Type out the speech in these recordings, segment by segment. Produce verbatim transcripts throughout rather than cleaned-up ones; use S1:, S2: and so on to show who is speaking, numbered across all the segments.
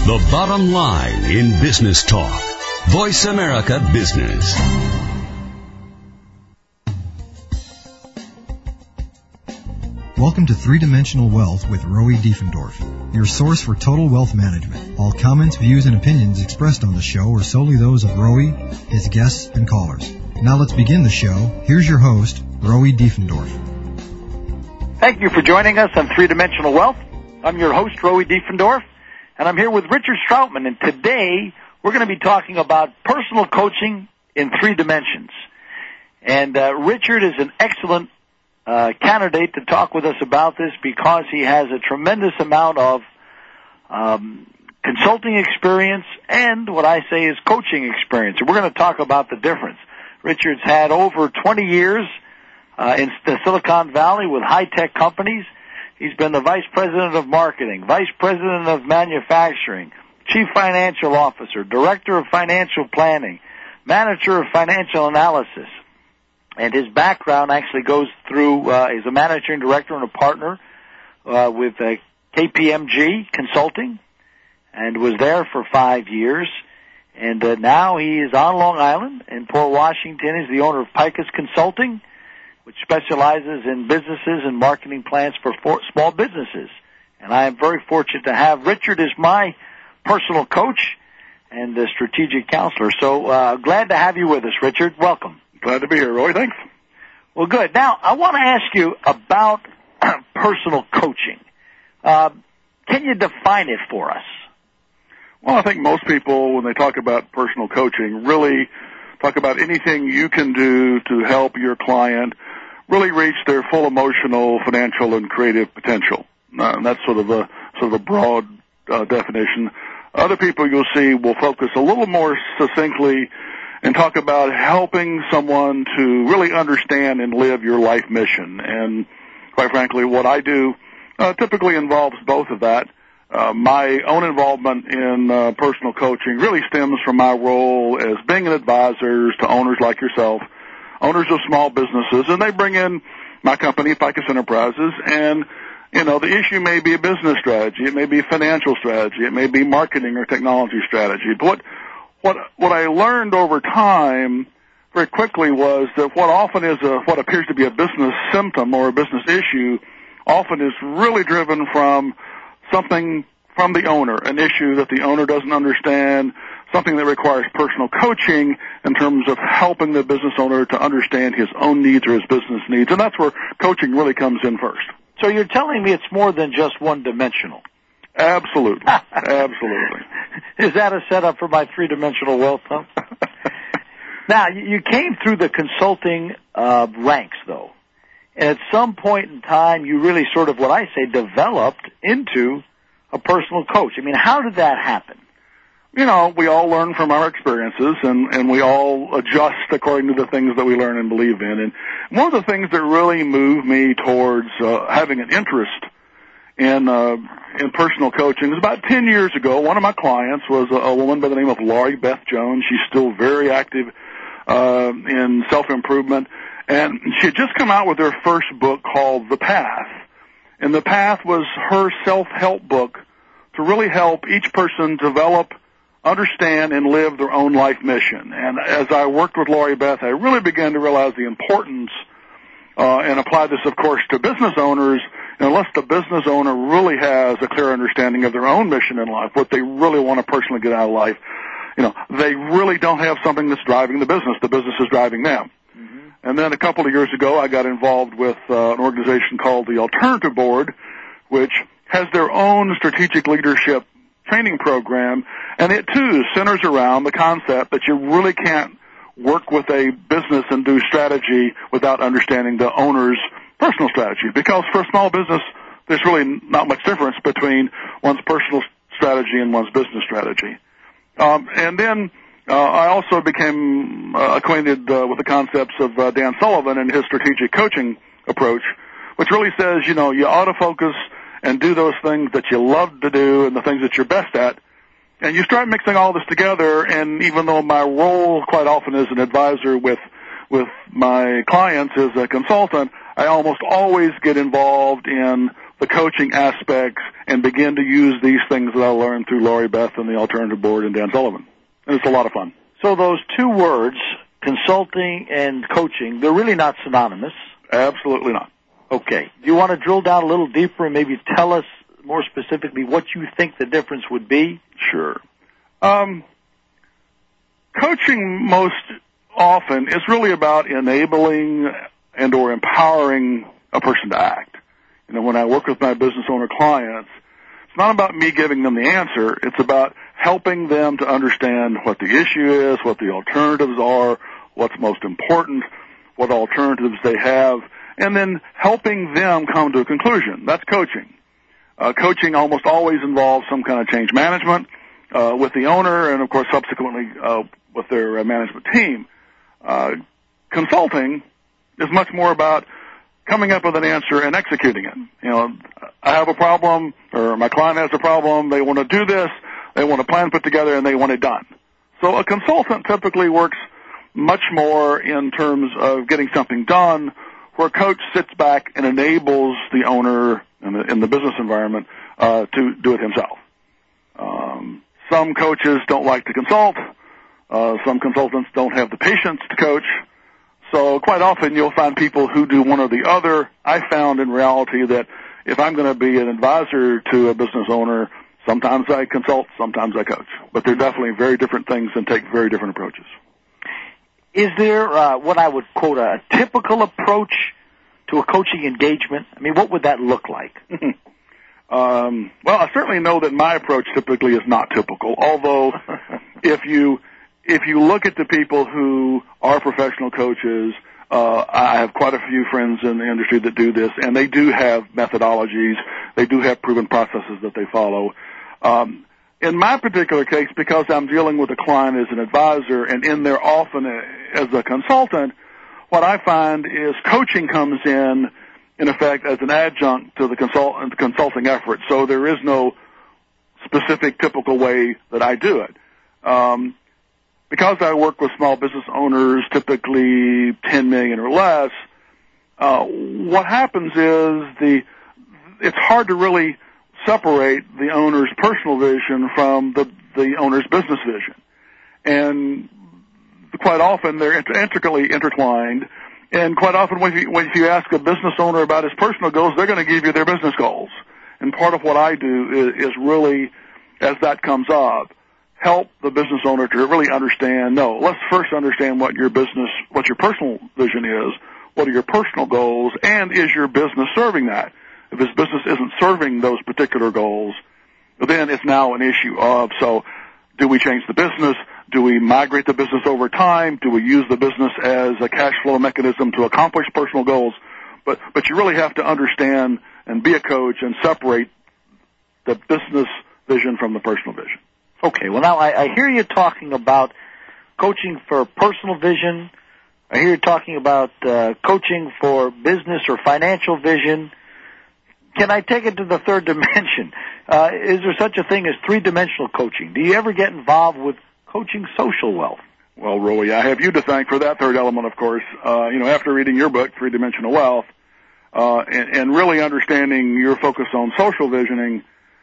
S1: The bottom line in business talk. Voice America Business.
S2: Welcome to Three-Dimensional Wealth with Roy Diefendorf, your source for total wealth management. All comments, views, and opinions expressed on the show are solely those of Roy, his guests, and callers. Now let's begin the show. Here's your host, Roy Diefendorf.
S3: Thank you for joining us on Three-Dimensional Wealth. I'm your host, Roy Diefendorf, and I'm here with Richard Stroutman, and today we're going to be talking about personal coaching in three dimensions. And uh, Richard is an excellent uh, candidate to talk with us about this because he has a tremendous amount of um, consulting experience and what I say is coaching experience. And we're going to talk about the difference. Richard's had over twenty years uh, in the Silicon Valley with high-tech companies. He's been the vice president of marketing, vice president of manufacturing, chief financial officer, director of financial planning, manager of financial analysis. And his background actually goes through, uh, he's a managing director and a partner uh, with uh, K P M G Consulting and was there for five years. And uh, now he is on Long Island in Port Washington. He's the owner of Picus Consulting, which specializes in businesses and marketing plans for, for small businesses. And I am very fortunate to have Richard as my personal coach and a strategic counselor. So uh, glad to have you with us, Richard. Welcome.
S4: Glad to be here, Roy. Thanks.
S3: Well, good. Now, I want to ask you about personal coaching. Uh, can you define it for us?
S4: Well, I think most people, when they talk about personal coaching, really talk about anything you can do to help your client really reach their full emotional, financial, and creative potential. Uh, and that's sort of a sort of a broad uh, definition. Other people you'll see will focus a little more succinctly and talk about helping someone to really understand and live your life mission. And quite frankly, what I do uh, typically involves both of that. Uh, my own involvement in uh, personal coaching really stems from my role as being an advisor to owners like yourself, owners of small businesses, and they bring in my company, Picus Enterprises, and, you know, the issue may be a business strategy, it may be a financial strategy, it may be marketing or technology strategy. But what What what I learned over time very quickly was that what often is a, what appears to be a business symptom or a business issue often is really driven from something from the owner, an issue that the owner doesn't understand, something that requires personal coaching in terms of helping the business owner to understand his own needs or his business needs. And that's where coaching really comes in first.
S3: So you're telling me it's more than just one-dimensional.
S4: Absolutely. Absolutely.
S3: Is that a setup for my three-dimensional wealth, huh? Now, you came through the consulting uh, ranks, though. And at some point in time, you really sort of, what I say, developed into a personal coach. I mean, how did that happen?
S4: You know, we all learn from our experiences, and, and we all adjust according to the things that we learn and believe in. And one of the things that really moved me towards uh, having an interest in uh, in personal coaching is about ten years ago. One of my clients was a, a woman by the name of Laurie Beth Jones. She's still very active uh, in self-improvement, and she had just come out with her first book called The Path. And The Path was her self-help book to really help each person develop, understand, and live their own life mission. And as I worked with Laurie Beth, I really began to realize the importance uh, and apply this, of course, to business owners. Unless the business owner really has a clear understanding of their own mission in life, what they really want to personally get out of life, you know, they really don't have something that's driving the business. The business is driving them. Mm-hmm. And then a couple of years ago, I got involved with uh, an organization called the Alternative Board, which has their own strategic leadership training program, and it, too, centers around the concept that you really can't work with a business and do strategy without understanding the owner's personal strategy, because for a small business, there's really not much difference between one's personal strategy and one's business strategy. Um, and then uh, I also became uh, acquainted uh, with the concepts of uh, Dan Sullivan and his strategic coaching approach, which really says, you know, you ought to focus and do those things that you love to do and the things that you're best at. And you start mixing all this together, and even though my role quite often is an advisor with with my clients as a consultant, I almost always get involved in the coaching aspects and begin to use these things that I learned through Lori Beth and the Alternative Board and Dan Sullivan. And it's a lot of fun.
S3: So those two words, consulting and coaching, they're really not synonymous?
S4: Absolutely not.
S3: Okay. Do you want to drill down a little deeper and maybe tell us more specifically what you think the difference would be?
S4: Sure. Um, coaching most often is really about enabling and or empowering a person to act. You know, when I work with my business owner clients, it's not about me giving them the answer. It's about helping them to understand what the issue is, what the alternatives are, what's most important, what alternatives they have, and then helping them come to a conclusion. That's coaching. Uh, coaching almost always involves some kind of change management uh, with the owner and, of course, subsequently uh, with their uh, management team. Uh, consulting is much more about coming up with an answer and executing it. You know, I have a problem, or my client has a problem, they want to do this, they want a plan put together, and they want it done. So a consultant typically works much more in terms of getting something done, where a coach sits back and enables the owner in the, in the business environment uh, to do it himself. Um, some coaches don't like to consult. Uh, some consultants don't have the patience to coach. So quite often you'll find people who do one or the other. I found in reality that if I'm going to be an advisor to a business owner, sometimes I consult, sometimes I coach. But they're definitely very different things and take very different approaches.
S3: Is there uh, what I would quote a typical approach to a coaching engagement? I mean, what would that look like?
S4: um, well, I certainly know that my approach typically is not typical, although if you if you look at the people who are professional coaches, uh, I have quite a few friends in the industry that do this, and they do have methodologies. They do have proven processes that they follow. Um, in my particular case, because I'm dealing with a client as an advisor and in there often as a consultant, what I find is coaching comes in, in effect, as an adjunct to the consult- consulting effort. So there is no specific, typical way that I do it. Um, because I work with small business owners, typically ten million or less, uh, what happens is the it's hard to really separate the owner's personal vision from the, the owner's business vision. And quite often they're intricately intertwined. And quite often when you, when you ask a business owner about his personal goals, they're going to give you their business goals. And part of what I do is, is really, as that comes up, help the business owner to really understand, no, let's first understand what your business, what your personal vision is, what are your personal goals, and is your business serving that? If his business isn't serving those particular goals, then it's now an issue of, so do we change the business? Do we migrate the business over time? Do we use the business as a cash flow mechanism to accomplish personal goals? But, but you really have to understand and be a coach and separate the business vision from the personal vision.
S3: Okay, well now I, I hear you talking about coaching for personal vision. I hear you talking about uh, coaching for business or financial vision. Can I take it to the third dimension? Uh, is there such a thing as three-dimensional coaching? Do you ever get involved with coaching social wealth?
S4: Well, Roy, I have you to thank for that third element, of course. Uh, you know, after reading your book, Three-Dimensional Wealth, uh, and, and really understanding your focus on social visioning,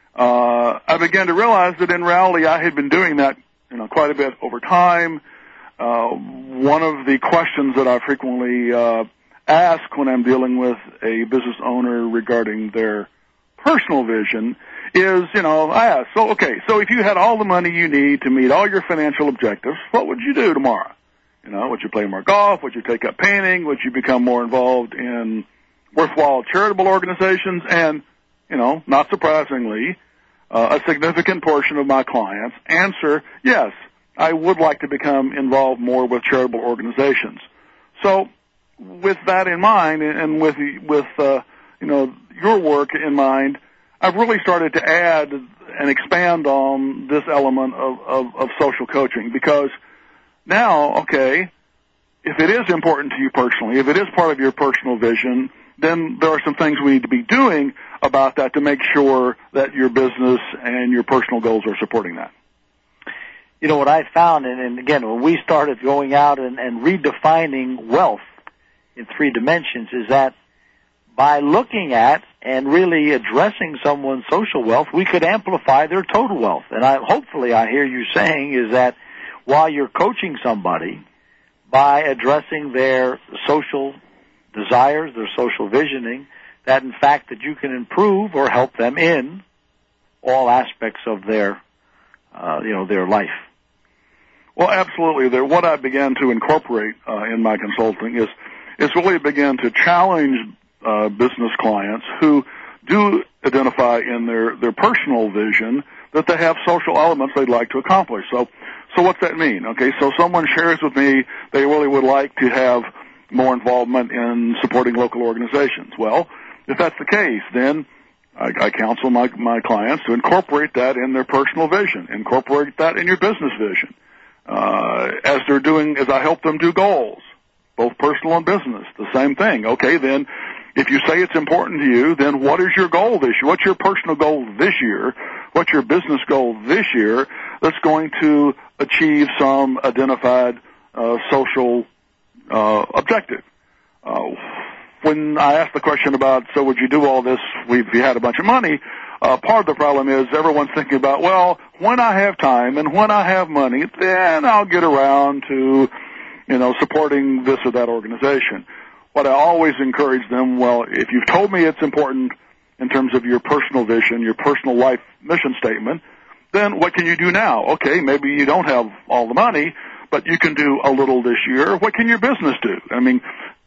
S4: uh, I began to realize that in reality I had been doing that, you know, quite a bit over time. Uh, one of the questions that I frequently uh, ask when I'm dealing with a business owner regarding their personal vision is, you know, I ask, so, okay, so if you had all the money you need to meet all your financial objectives, what would you do tomorrow? You know, would you play more golf? Would you take up painting? Would you become more involved in worthwhile charitable organizations? And, you know, not surprisingly, uh, a significant portion of my clients answer, yes, I would like to become involved more with charitable organizations. So with that in mind and with, with uh, you know, your work in mind, I've really started to add and expand on this element of, of, of social coaching because now, okay, if it is important to you personally, if it is part of your personal vision, then there are some things we need to be doing about that to make sure that your business and your personal goals are supporting that.
S3: You know, what I found, and, and again, when we started going out and, and redefining wealth in three dimensions, is that by looking at and really addressing someone's social wealth, we could amplify their total wealth. And I, hopefully I hear you saying is that while you're coaching somebody, by addressing their social desires, their social visioning, that in fact that you can improve or help them in all aspects of their, uh, you know, their life.
S4: Well, absolutely. There, what I began to incorporate uh, in my consulting is is really begin to challenge uh, business clients who do identify in their, their personal vision that they have social elements they'd like to accomplish. So, so what's that mean? Okay, so someone shares with me they really would like to have more involvement in supporting local organizations. Well, if that's the case, then I, I counsel my, my clients to incorporate that in their personal vision, incorporate that in your business vision. Uh, as they're doing, as I help them do goals, both personal and business, the same thing. Okay, then if you say it's important to you, then what is your goal this year? What's your personal goal this year? What's your business goal this year that's going to achieve some identified uh, social uh, objective? Uh, when I ask the question about, so would you do all this if you had a bunch of money, uh, part of the problem is everyone's thinking about, well, when I have time and when I have money, then I'll get around to, you know, supporting this or that organization. What I always encourage them, well, if you've told me it's important in terms of your personal vision, your personal life mission statement, then what can you do now? Okay, maybe you don't have all the money, but you can do a little this year. What can your business do? I mean,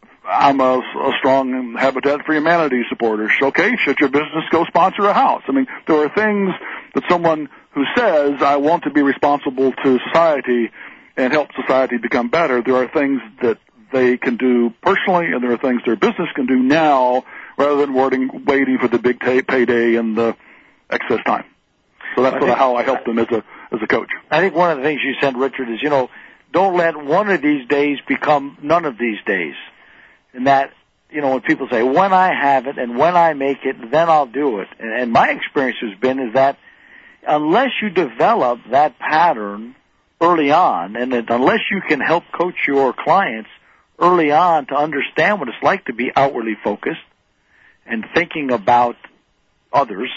S4: I'm a, a strong Habitat for Humanity supporter. Okay, should your business go sponsor a house? I mean, there are things that someone who says, I want to be responsible to society and help society become better, there are things that they can do personally, and there are things their business can do now rather than waiting, waiting for the big pay, payday and the excess time. So that's sort of how I help them as a as a coach.
S3: I think one of the things you said, Richard, is, you know, don't let one of these days become none of these days. And that, you know, when people say, when I have it and when I make it, then I'll do it. And, and my experience has been is that unless you develop that pattern early on, and that unless you can help coach your clients early on to understand what it's like to be outwardly focused and thinking about others,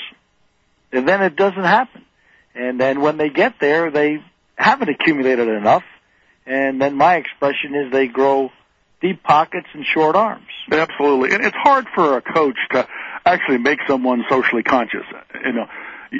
S3: and then it doesn't happen. And then when they get there, they haven't accumulated enough, and then my expression is they grow deep pockets and short arms.
S4: Absolutely. And it's hard for a coach to actually make someone socially conscious. You know,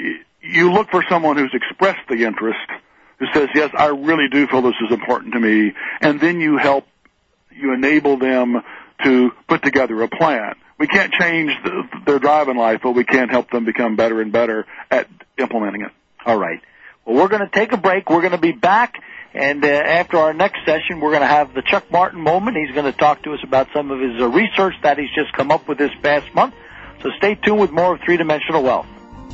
S4: you look for someone who's expressed the interest, who says, yes, I really do feel this is important to me, and then you help, you enable them to put together a plan. We can't change the, their drive in life, but we can help them become better and better at implementing it.
S3: All right. Well, we're going to take a break. We're going to be back, and uh, after our next session, we're going to have the Chuck Martin moment. He's going to talk to us about some of his uh, research that he's just come up with this past month. So stay tuned with more of Three-Dimensional Wealth.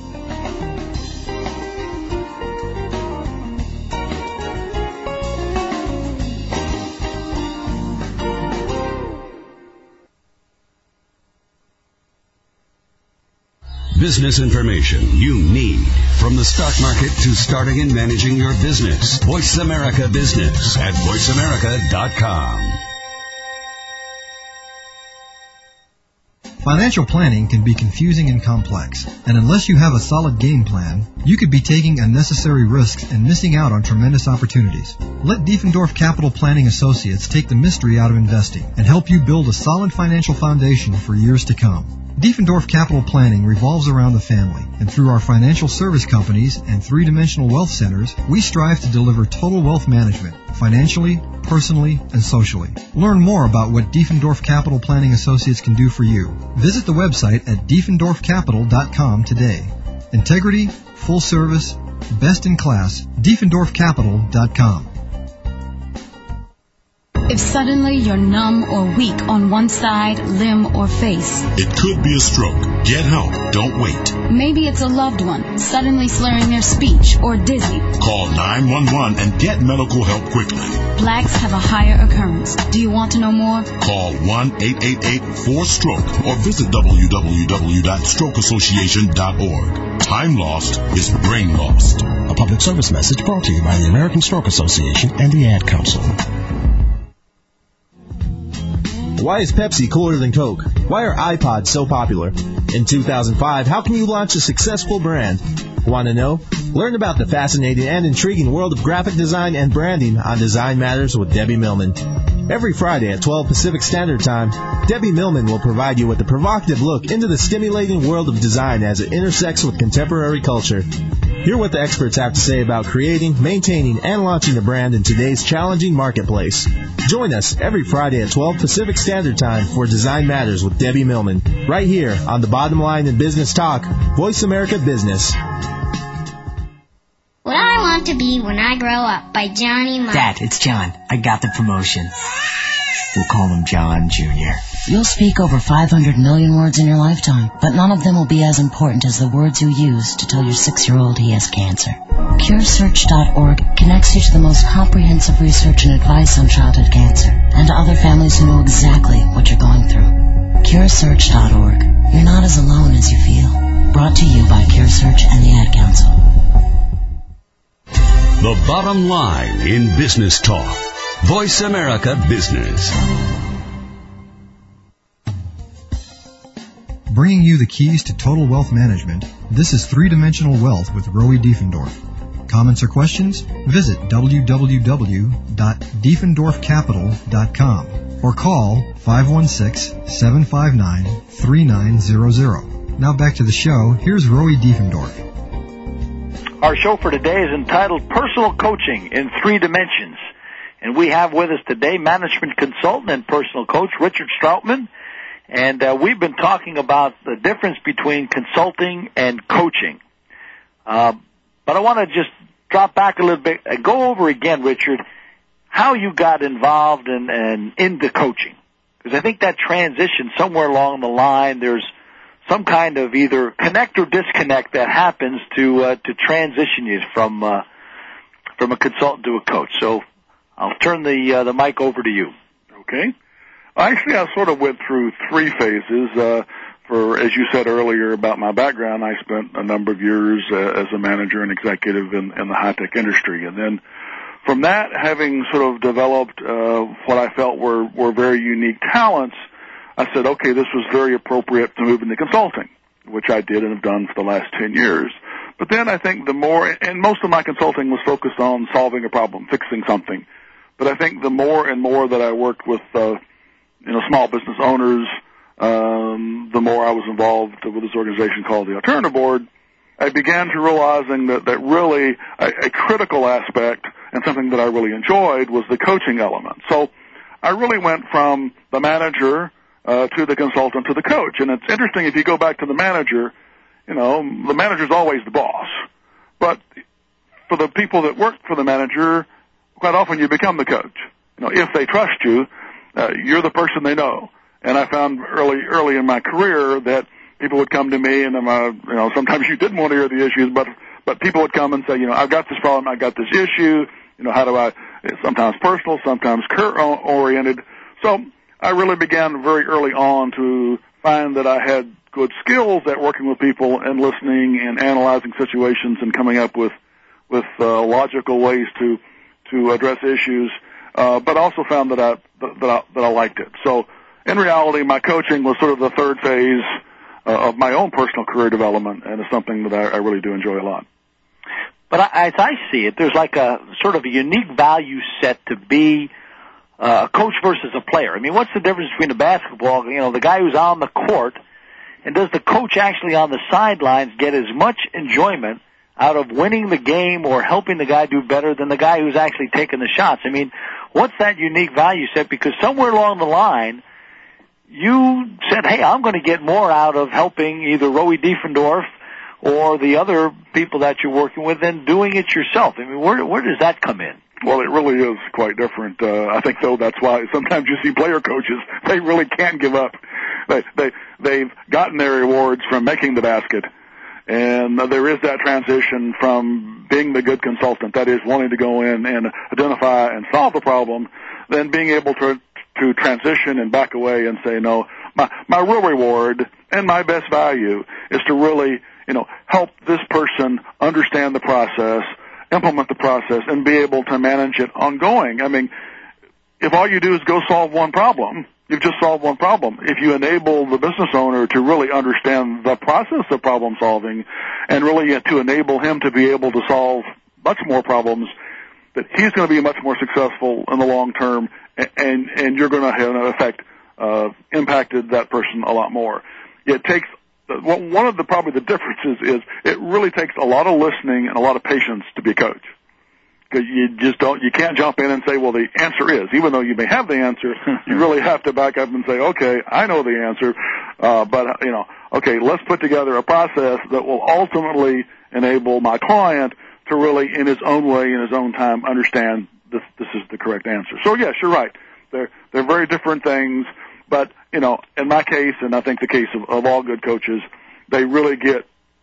S1: Business information you need. From the stock market to starting and managing your business. Voice America Business at voice america dot com.
S2: Financial planning can be confusing and complex, and unless you have a solid game plan, you could be taking unnecessary risks and missing out on tremendous opportunities. Let Diefendorf Capital Planning Associates take the mystery out of investing and help you build a solid financial foundation for years to come. Diefendorf Capital Planning revolves around the family, and through our financial service companies and three-dimensional wealth centers, we strive to deliver total wealth management, financially, personally, and socially. Learn more about what Diefendorf Capital Planning Associates can do for you. Visit the website at diefendorf capital dot com today. Integrity, full service, best in class, diefendorf capital dot com.
S5: If suddenly you're numb or weak on one side, limb, or face.
S6: It could be a stroke. Get help. Don't wait.
S5: Maybe it's a loved one suddenly slurring their speech or dizzy.
S6: Call nine one one and get medical help quickly.
S5: Blacks have a higher occurrence. Do you want to know more?
S6: Call one eight eight eight four stroke or visit w w w dot stroke association dot org. Time lost is brain lost.
S7: A public service message brought to you by the American Stroke Association and the Ad Council.
S8: Why is Pepsi cooler than Coke? Why are iPods so popular? In two thousand five, how can you launch a successful brand? Want to know? Learn about the fascinating and intriguing world of graphic design and branding on Design Matters with Debbie Millman. Every Friday at twelve Pacific Standard Time, Debbie Millman will provide you with a provocative look into the stimulating world of design as it intersects with contemporary culture. Hear what the experts have to say about creating, maintaining, and launching a brand in today's challenging marketplace. Join us every Friday at twelve Pacific Standard Time for Design Matters with Debbie Millman, right here on The Bottom Line in Business Talk, Voice America Business.
S9: What I Want to Be When I Grow Up by Johnny Marr.
S10: Dad, it's John. I got the promotion. We'll call him John Junior
S11: You'll speak over five hundred million words in your lifetime, but none of them will be as important as the words you use to tell your six-year-old he has cancer. Cure Search dot org connects you to the most comprehensive research and advice on childhood cancer, and to other families who know exactly what you're going through. Cure Search dot org. You're not as alone as you feel. Brought to you by Cure Search and the Ad Council.
S1: The Bottom Line in Business Talk. Voice America Business.
S2: Bringing you the keys to total wealth management, this is Three-Dimensional Wealth with Rowie Diefendorf. Comments or questions? Visit w w w dot diefendorf capital dot com or call five one six, seven five nine, three nine zero zero. Now back to the show. Here's Rowie Diefendorf.
S3: Our show for today is entitled Personal Coaching in Three Dimensions. And we have with us today management consultant and personal coach Richard Stroutman. And uh, we've been talking about the difference between consulting and coaching. Uh, but I want to just drop back a little bit and go over again, Richard, how you got involved in, in into coaching. Because I think that transition somewhere along the line, there's some kind of either connect or disconnect that happens to uh, to transition you from uh, from a consultant to a coach. So I'll turn the uh, the mic over to you.
S4: Okay. Actually, I sort of went through three phases. Uh, for as you said earlier about my background, I spent a number of years uh, as a manager and executive in, in the high tech industry, and then from that, having sort of developed uh, what I felt were were very unique talents, I said, okay, this was very appropriate to move into consulting, which I did and have done for the last ten years. But then I think the more, and most of my consulting was focused on solving a problem, fixing something. But I think the more and more that I worked with, uh, you know, small business owners, um, the more I was involved with this organization called the Alternative Board, I began to realizing that, that really a, a critical aspect and something that I really enjoyed was the coaching element. So I really went from the manager Uh, to the consultant, to the coach. And it's interesting, if you go back to the manager, you know, the manager's always the boss. But for the people that work for the manager, quite often you become the coach. You know, if they trust you, uh, you're the person they know. And I found early, early in my career that people would come to me and, uh, you know, sometimes you didn't want to hear the issues, but, but people would come and say, you know, I've got this problem, I've got this issue, you know, how do I, it's sometimes personal, sometimes career-oriented. So, I really began very early on to find that I had good skills at working with people and listening and analyzing situations and coming up with with uh, logical ways to to address issues. Uh, but also found that I that I that I liked it. So in reality, my coaching was sort of the third phase uh, of my own personal career development, and it's something that I, I really do enjoy a lot.
S3: But I, as I see it, there's like a sort of a unique value set to be Uh, a coach versus a player. I mean, what's the difference between a basketball, you know, the guy who's on the court, and does the coach actually on the sidelines get as much enjoyment out of winning the game or helping the guy do better than the guy who's actually taking the shots? I mean, what's that unique value set? Because somewhere along the line, you said, hey, I'm going to get more out of helping either Rowie Diefendorf or the other people that you're working with than doing it yourself. I mean, where, where does that come in?
S4: Well, it really is quite different. Uh, I think, though, that's why sometimes you see player coaches, they really can't give up. They, they, they've gotten their rewards from making the basket. And uh, there is that transition from being the good consultant, that is, wanting to go in and identify and solve the problem, then being able to to transition and back away and say, no, my, my real reward and my best value is to really, you know, help this person understand the process, implement the process, and be able to manage it ongoing. I mean, if all you do is go solve one problem, you've just solved one problem. If you enable the business owner to really understand the process of problem solving and really to enable him to be able to solve much more problems, that he's going to be much more successful in the long term, and, and you're going to have, in effect, uh, impacted that person a lot more. It takes, one of the, probably the differences is it really takes a lot of listening and a lot of patience to be a coach. Because you just don't, you can't jump in and say, well, the answer is, even though you may have the answer, you really have to back up and say, okay, I know the answer, uh, but, you know, okay, let's put together a process that will ultimately enable my client to really, in his own way, in his own time, understand this, this is the correct answer. So, yes, you're right. They're, they're very different things, but, you know, in my case, and I think the case of, of all good coaches, they really get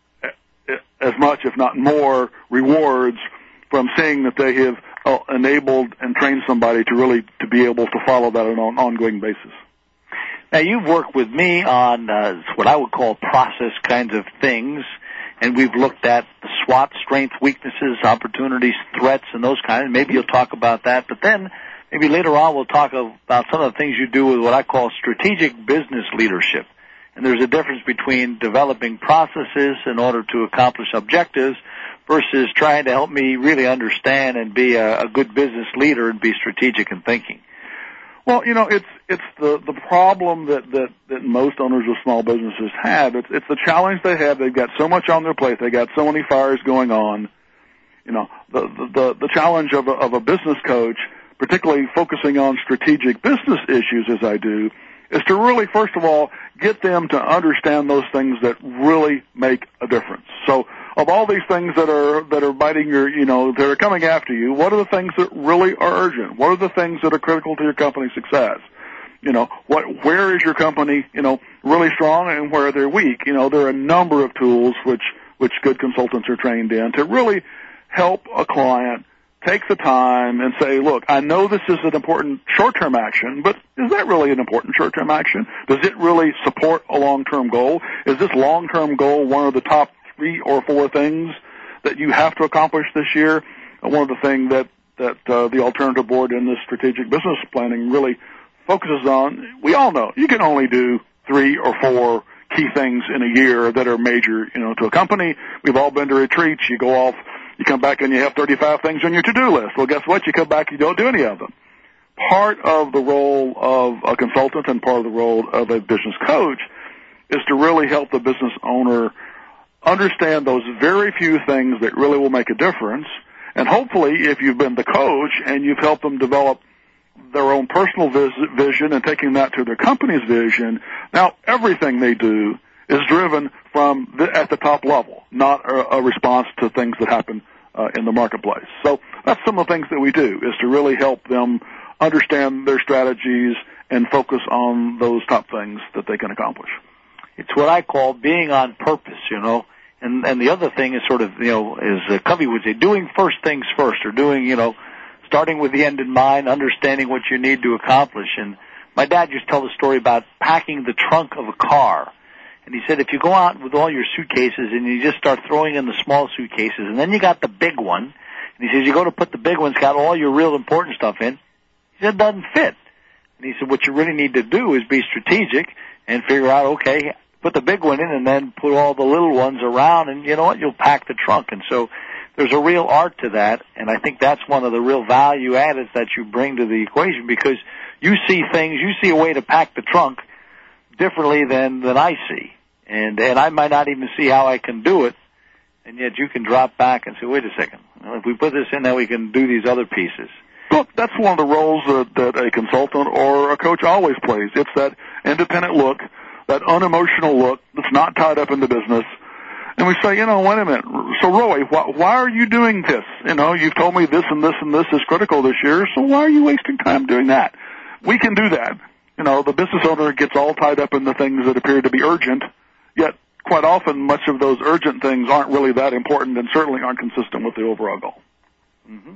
S4: as much, if not more, rewards from seeing that they have uh, enabled and trained somebody to really to be able to follow that on an ongoing basis.
S3: Now, you've worked with me on uh, what I would call process kinds of things, and we've looked at the SWOT, strengths, weaknesses, opportunities, threats, and those kinds. Maybe you'll talk about that, but then maybe later on we'll talk about some of the things you do with what I call strategic business leadership. And there's a difference between developing processes in order to accomplish objectives versus trying to help me really understand and be a, a good business leader and be strategic in thinking.
S4: Well, you know, it's it's the the problem that that that most owners of small businesses have. It's it's the challenge they have. They've got so much on their plate. They got so many fires going on. You know, the the the, the challenge of a, of a business coach, particularly focusing on strategic business issues as I do, is to really, first of all, get them to understand those things that really make a difference. So, of all these things that are that are biting your, you know, that are coming after you, what are the things that really are urgent? What are the things that are critical to your company's success? You know, what, where is your company, you know, really strong and where they're weak? You know, there are a number of tools which which good consultants are trained in to really help a client take the time and say, look, I know this is an important short-term action, but is that really an important short-term action? Does it really support a long-term goal? Is this long-term goal one of the top three or four things that you have to accomplish this year? One of the things that, that uh, the Alternative Board in this strategic business planning really focuses on, we all know you can only do three or four key things in a year that are major, you know, to a company. We've all been to retreats. You go off, you come back and you have thirty-five things on your to-do list. Well, guess what? You come back, you don't do any of them. Part of the role of a consultant and part of the role of a business coach is to really help the business owner understand those very few things that really will make a difference. And hopefully, if you've been the coach and you've helped them develop their own personal vis- vision and taking that to their company's vision, now everything they do is driven from the, at the top level, not a, a response to things that happen uh, in the marketplace. So that's some of the things that we do, is to really help them understand their strategies and focus on those top things that they can accomplish.
S3: It's what I call being on purpose, you know. And and the other thing is sort of, you know, as uh, Covey would say, doing first things first, or doing, you know, starting with the end in mind, understanding what you need to accomplish. And my dad used to tell the story about packing the trunk of a car. And he said if you go out with all your suitcases and you just start throwing in the small suitcases, and then you got the big one, and he says you go to put the big one, it's got all your real important stuff in, he said it doesn't fit. And he said what you really need to do is be strategic and figure out, okay, put the big one in and then put all the little ones around, and you know what, you'll pack the trunk. And so there's a real art to that, and I think that's one of the real value addeds that you bring to the equation, because you see things, you see a way to pack the trunk differently than, than I see. And, and I might not even see how I can do it, and yet you can drop back and say, wait a second, if we put this in, then we can do these other pieces.
S4: Look, that's one of the roles that, that a consultant or a coach always plays. It's that independent look, that unemotional look that's not tied up in the business. And we say, you know, wait a minute. So, Roy, why, why are you doing this? You know, you've told me this and this and this is critical this year, so why are you wasting time doing that? We can do that. You know, the business owner gets all tied up in the things that appear to be urgent, yet quite often much of those urgent things aren't really that important and certainly aren't consistent with the overall goal.
S3: Mm-hmm.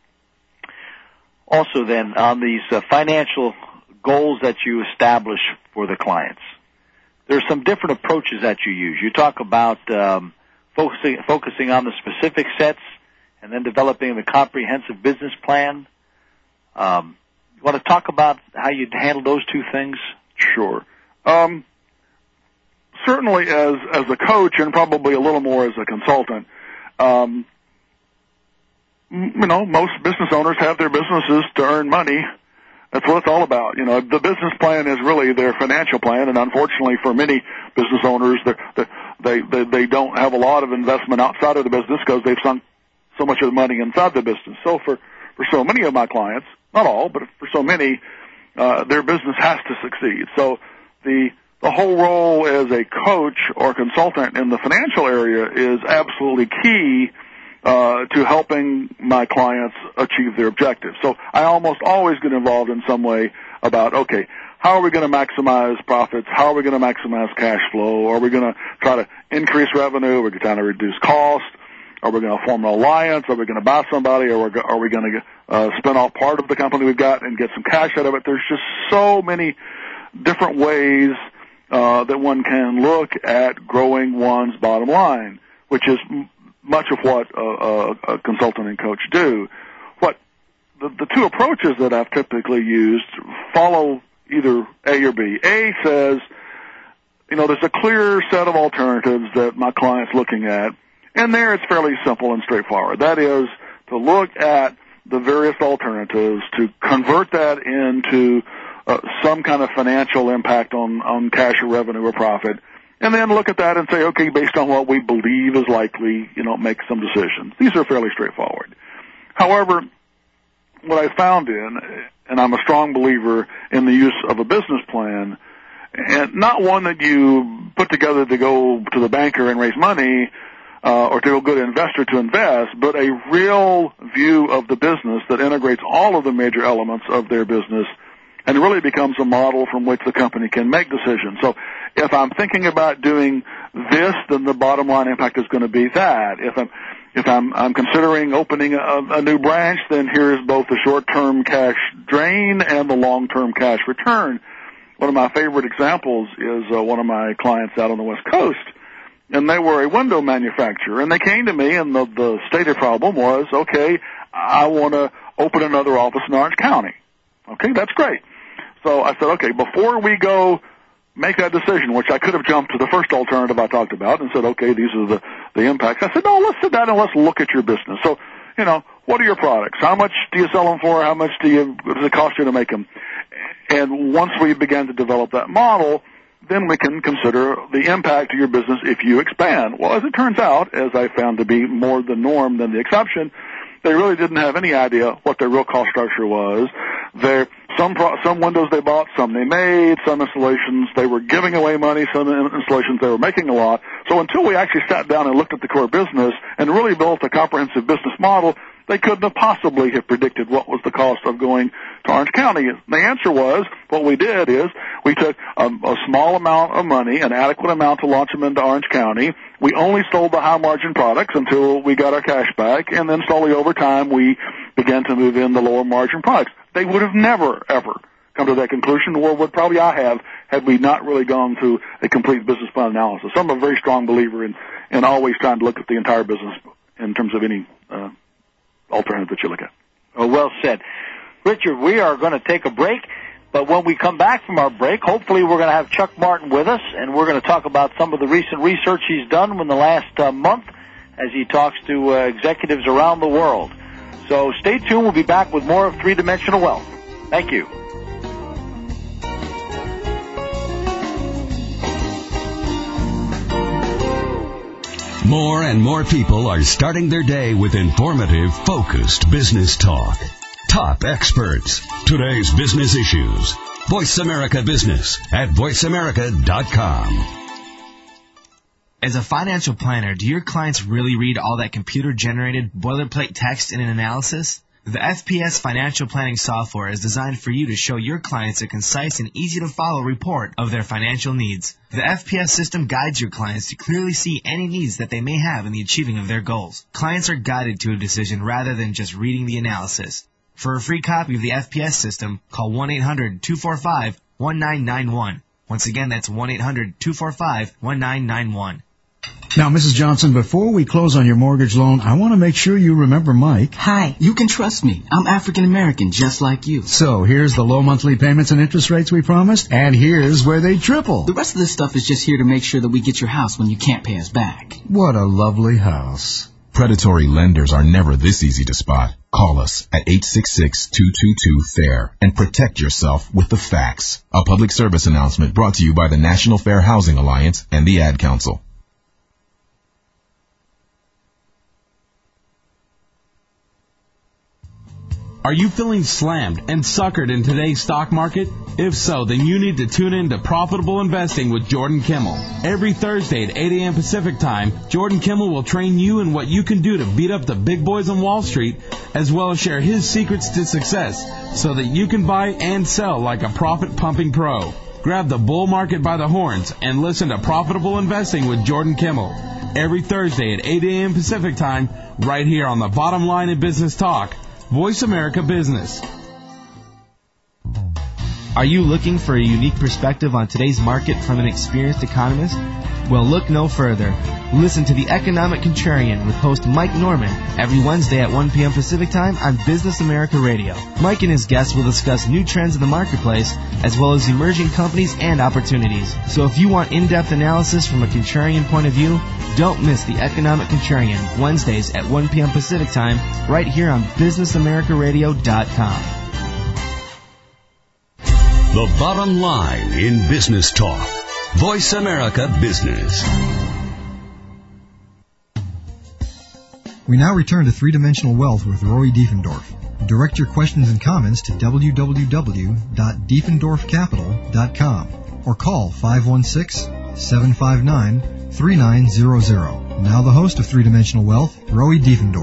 S3: Also then, on these uh, financial goals that you establish for the clients, there's some different approaches that you use. You talk about um, focusing focusing on the specific sets and then developing the comprehensive business plan. Um, You want to talk about how you handle those two things?
S4: Sure. Um, certainly as, as a coach and probably a little more as a consultant, um, you know, most business owners have their businesses to earn money. That's what it's all about. You know, the business plan is really their financial plan, and unfortunately for many business owners, they, they, they don't have a lot of investment outside of the business because they've sunk so much of the money inside the business. So for, for so many of my clients, not all, but for so many, uh, their business has to succeed. So the, the whole role as a coach or consultant in the financial area is absolutely key Uh, to helping my clients achieve their objectives. So I almost always get involved in some way about, okay, how are we going to maximize profits? How are we going to maximize cash flow? Are we going to try to increase revenue? Are we trying to reduce cost? Are we going to form an alliance? Are we going to buy somebody? Or are we going to uh, spin off part of the company we've got and get some cash out of it? There's just so many different ways uh, that one can look at growing one's bottom line, which is much of what a, a, a consultant and coach do. What the, the two approaches that I've typically used follow either A or B. A says, you know, there's a clear set of alternatives that my client's looking at, and there it's fairly simple and straightforward. That is to look at the various alternatives, to convert that into uh, some kind of financial impact on, on cash or revenue or profit, and then look at that and say, okay, based on what we believe is likely, you know, make some decisions. These are fairly straightforward. However, what I found in, and I'm a strong believer in the use of a business plan, and not one that you put together to go to the banker and raise money, uh, or to go to an investor to invest, but a real view of the business that integrates all of the major elements of their business and really becomes a model from which the company can make decisions. So if I'm thinking about doing this, then the bottom line impact is going to be that. If I'm if I'm, I'm considering opening a, a new branch, then here's both the short-term cash drain and the long-term cash return. One of my favorite examples is uh, one of my clients out on the West Coast, and they were a window manufacturer, and they came to me, and the, the stated problem was, okay, I want to open another office in Orange County. Okay, that's great. So I said, okay, before we go make that decision, which I could have jumped to the first alternative I talked about and said, okay, these are the, the impacts. I said, no, let's sit down and let's look at your business. So, you know, what are your products? How much do you sell them for? How much do you, does it cost you to make them? And once we began to develop that model, then we can consider the impact to your business if you expand. Well, as it turns out, as I found to be more the norm than the exception, they really didn't have any idea what their real cost structure was. There, some pro, some windows they bought, some they made, some installations they were giving away money, some installations they were making a lot. So until we actually sat down and looked at the core business and really built a comprehensive business model, they couldn't have possibly have predicted what was the cost of going to Orange County. The answer was, what we did is we took a, a small amount of money, an adequate amount to launch them into Orange County. We only sold the high-margin products until we got our cash back, and then slowly over time we began to move in the lower-margin products. They would have never, ever come to that conclusion, or would probably I have, had we not really gone through a complete business plan analysis. So I'm a very strong believer in, in always trying to look at the entire business in terms of any uh, alternative that you look at.
S3: Oh, well said. Richard, we are going to take a break, but when we come back from our break, hopefully we're going to have Chuck Martin with us, and we're going to talk about some of the recent research he's done in the last uh, month as he talks to uh, executives around the world. So stay tuned. We'll be back with more of Three-Dimensional Wealth. Thank you.
S1: More and more people are starting their day with informative, focused business talk. Top experts. Today's business issues. Voice America Business at voice america dot com.
S12: As a financial planner, do your clients really read all that computer-generated boilerplate text in an analysis? The F P S financial planning software is designed for you to show your clients a concise and easy-to-follow report of their financial needs. The F P S system guides your clients to clearly see any needs that they may have in the achieving of their goals. Clients are guided to a decision rather than just reading the analysis. For a free copy of the F P S system, call one eight hundred two four five one nine nine one. Once again, that's one eight hundred two four five one nine nine one.
S13: Now, Missus Johnson, before we close on your mortgage loan, I want to make sure you remember Mike.
S10: Hi, you can trust me. I'm African American, just like you.
S13: So, here's the low monthly payments and interest rates we promised, and here's where they triple.
S10: The rest of this stuff is just here to make sure that we get your house when you can't pay us back.
S13: What a lovely house.
S14: Predatory lenders are never this easy to spot. Call us at eight six six, two two two, FAIR and protect yourself with the facts. A public service announcement brought to you by the National Fair Housing Alliance and the Ad Council.
S15: Are you feeling slammed and suckered in today's stock market? If so, then you need to tune in to Profitable Investing with Jordan Kimmel. Every Thursday at eight a.m. Pacific Time, Jordan Kimmel will train you in what you can do to beat up the big boys on Wall Street, as well as share his secrets to success so that you can buy and sell like a profit-pumping pro. Grab the bull market by the horns and listen to Profitable Investing with Jordan Kimmel. Every Thursday at eight a.m. Pacific Time, right here on the Bottom Line in Business Talk, Voice America Business.
S8: Are you looking for a unique perspective on today's market from an experienced economist? Well, look no further. Listen to The Economic Contrarian with host Mike Norman every Wednesday at one p.m. Pacific Time on Business America Radio. Mike and his guests will discuss new trends in the marketplace as well as emerging companies and opportunities. So if you want in-depth analysis from a contrarian point of view, don't miss The Economic Contrarian Wednesdays at one p.m. Pacific Time right here on business america radio dot com.
S1: The Bottom Line in Business Talk. Voice America Business.
S2: We now return to Three-Dimensional Wealth with Roy Diefendorf. Direct your questions and comments to w w w dot diefendorf capital dot com or call five one six, seven five nine, three nine zero zero. Now the host of Three-Dimensional Wealth, Roy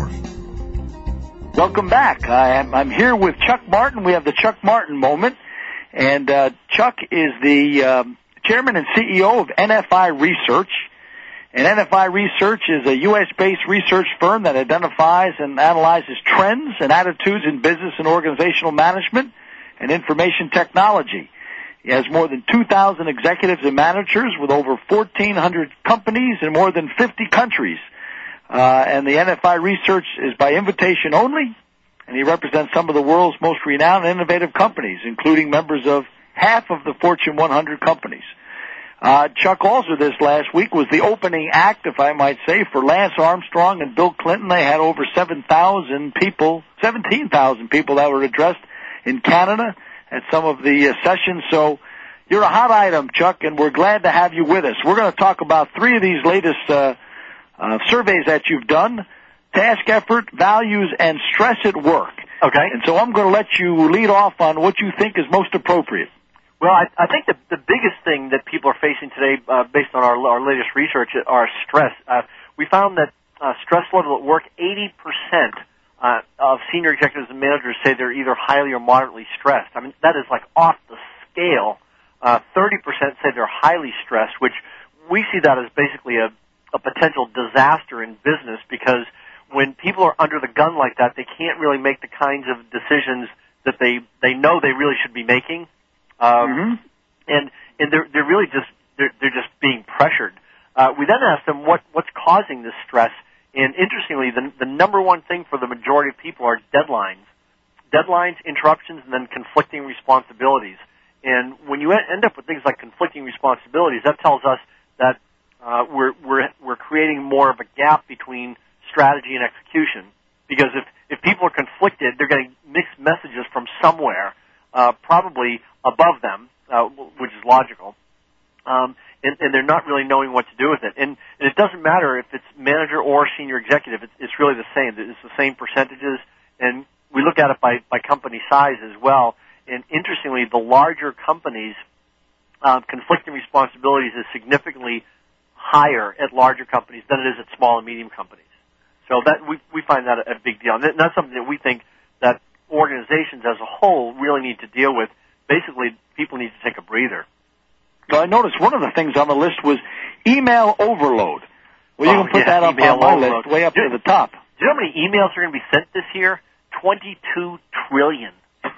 S2: Diefendorf.
S3: Welcome back. I'm, I'm here with Chuck Martin. We have the Chuck Martin moment. And uh, Chuck is the um, chairman and C E O of N F I Research. And N F I Research is a U S-based research firm that identifies and analyzes trends and attitudes in business and organizational management and information technology. He has more than two thousand executives and managers with over fourteen hundred companies in more than fifty countries. Uh, and the N F I Research is by invitation only, and he represents some of the world's most renowned and innovative companies, including members of half of the Fortune one hundred companies. Uh, Chuck also this last week was the opening act, if I might say, for Lance Armstrong and Bill Clinton. They had over seven thousand people, seventeen thousand people that were addressed in Canada at some of the uh, sessions. So you're a hot item, Chuck, and we're glad to have you with us. We're going to talk about three of these latest uh, uh, surveys that you've done: task effort, values, and stress at work.
S16: Okay.
S3: And so I'm going to let you lead off on what you think is most appropriate.
S16: Well, I, I think the, the biggest thing that people are facing today, uh, based on our, our latest research, are stress. Uh, we found that uh, stress level at work, eighty percent uh, of senior executives and managers say they're either highly or moderately stressed. I mean, that is like off the scale. Uh, thirty percent say they're highly stressed, which we see that as basically a, a potential disaster in business, because when people are under the gun like that, they can't really make the kinds of decisions that they, they know they really should be making. Um,
S3: mm-hmm.
S16: and, and they're, they're really just, they're, they're just being pressured. Uh, we then asked them what, what's causing this stress. And interestingly, the, the number one thing for the majority of people are deadlines. Deadlines, interruptions, and then conflicting responsibilities. And when you end up with things like conflicting responsibilities, that tells us that, uh, we're, we're, we're creating more of a gap between strategy and execution. Because if, if people are conflicted, they're getting mixed messages from somewhere, uh, probably above them, uh, which is logical, um, and, and they're not really knowing what to do with it. And, and it doesn't matter if it's manager or senior executive; it's, it's really the same. It's the same percentages, and we look at it by, by company size as well. And interestingly, the larger companies, uh, conflicting responsibilities is significantly higher at larger companies than it is at small and medium companies. So that we we find that a, a big deal, and that's something that we think that organizations as a whole really need to deal with. Basically, people need to take a breather.
S3: Well, I noticed one of the things on the list was email overload. Well, you
S16: oh,
S3: can put
S16: yeah,
S3: that up on my overload. list, way up
S16: do,
S3: to the top.
S16: Do you know how many emails are going to be sent this year? twenty-two trillion.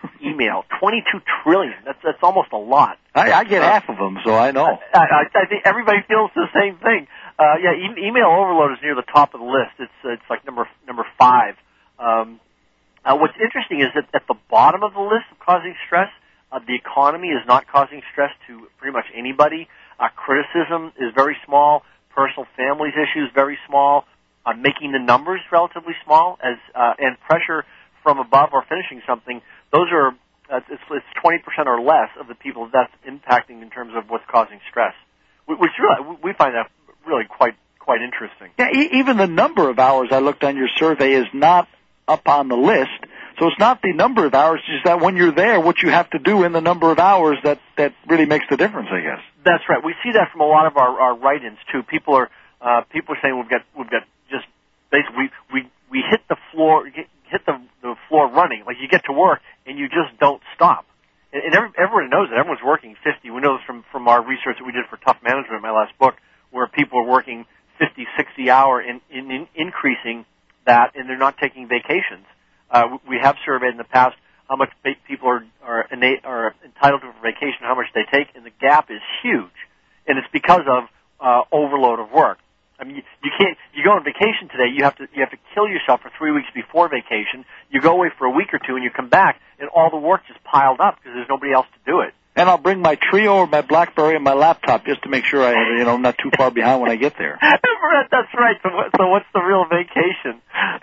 S16: email. twenty-two trillion. That's that's almost a lot.
S3: I, I get uh, half of them, so I know.
S16: I, I, I think everybody feels the same thing. Uh, yeah, e- email overload is near the top of the list. It's it's like number number five. Um, uh, what's interesting is that at the bottom of the list of causing stress, uh, the economy is not causing stress to pretty much anybody. Uh, criticism is very small. Personal families issues very small. Uh, making the numbers relatively small, as uh, and pressure from above or finishing something. Those are uh, it's, it's twenty percent or less of the people that's impacting in terms of what's causing stress. Which really we find that really quite quite interesting.
S3: Yeah, e- even the number of hours I looked on your survey is not up on the list. So it's not the number of hours, it's just that when you're there, what you have to do in the number of hours that, that really makes the difference, I guess.
S16: That's right. We see that from a lot of our, our write-ins too. People are uh, people are saying we've got we've got just basically we we, we hit the floor hit the, the floor running. Like you get to work and you just don't stop. And, and every, everyone knows that. Everyone's working fifty. We know this from from our research that we did for Tough Management, my last book, where people are working fifty, sixty hour in, in, in increasing that, and they're not taking vacations. Uh, we have surveyed in the past how much people are are, innate, are entitled to for vacation, how much they take, and the gap is huge. And it's because of uh, overload of work. I mean, you, you can't. You go on vacation today. You have to. You have to kill yourself for three weeks before vacation. You go away for a week or two, and you come back, and all the work just piled up because there's nobody else to do it.
S3: And I'll bring my Trio or my BlackBerry and my laptop just to make sure I, you know, I'm not too far behind when I get there.
S16: That's right. So, what, so what's the real vacation?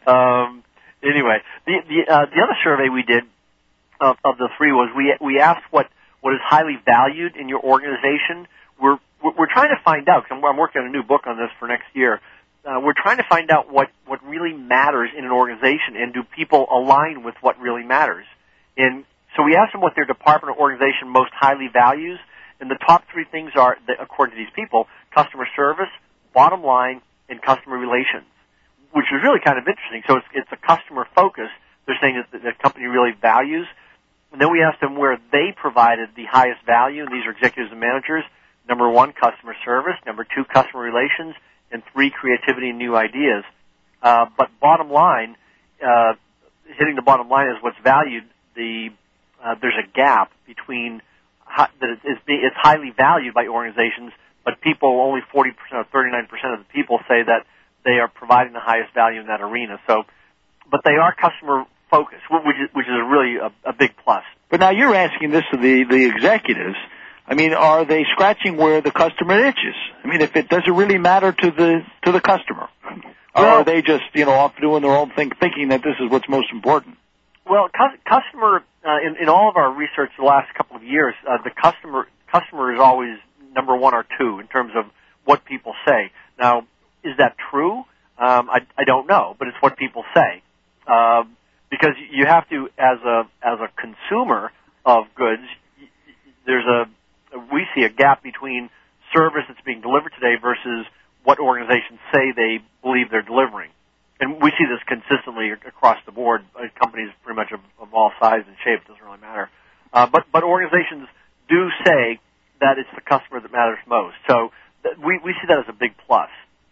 S16: Um, Anyway, the the, uh, the other survey we did of, of the three was we we asked what, what is highly valued in your organization. We're we're trying to find out, because I'm, I'm working on a new book on this for next year. Uh, we're trying to find out what, what really matters in an organization, and do people align with what really matters. And so we asked them what their department or organization most highly values, and the top three things are, according to these people, customer service, bottom line, and customer relations, which is really kind of interesting. So it's, it's a customer focus. They're saying that the company really values. And then we asked them where they provided the highest value, and these are executives and managers. Number one, customer service. Number two, customer relations. And three, creativity and new ideas. Uh, but bottom line, uh, hitting the bottom line is what's valued. The uh, there's a gap between how, that it's, it's highly valued by organizations, but people, only forty percent or thirty-nine percent of the people say that they are providing the highest value in that arena. So, but they are customer focused, which is, which is really a, a big plus.
S3: But now you're asking this to the, the executives. I mean, are they scratching where the customer itches? I mean, if it does it really matter to the to the customer, or
S16: well,
S3: are they just you know off doing their own thing, thinking that this is what's most important?
S16: Well, cu- customer uh, in, in all of our research the last couple of years, uh, the customer customer is always number one or two in terms of what people say. Now, is that true? Um, I, I don't know, but it's what people say. Uh, because you have to, as a as a consumer of goods, there's a we see a gap between service that's being delivered today versus what organizations say they believe they're delivering. And we see this consistently across the board. Uh, companies pretty much of, of all size and shape, doesn't really matter. Uh, but but organizations do say that it's the customer that matters most. So th- we we see that as a big plus.